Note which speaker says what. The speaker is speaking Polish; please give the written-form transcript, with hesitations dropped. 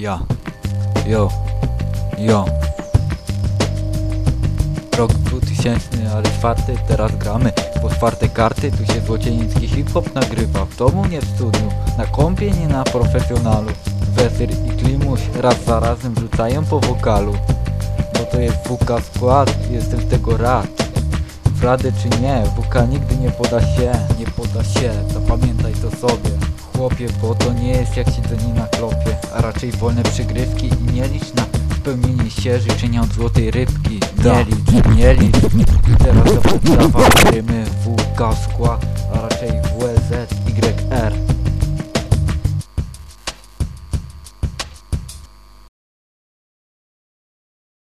Speaker 1: Ja. Jo. Rok 2000, ale czwarty, teraz gramy po czwarte karty, tu się złocienicki hip-hop nagrywa. W domu, nie w studiu, na kompie, nie na profesjonalu. Wesyr i Klimuś raz za razem rzucają po wokalu. Bo to jest WK skład, jestem z tego rad. W radę czy nie, WK nigdy nie poda się, zapamiętaj to sobie. Chłopie, bo to nie jest jak siedzenie na klopie, a raczej wolne przygrywki i nie licz na spełnienie się życzenia od złotej rybki. Nie licz. Teraz za podstawa rymy WK skład.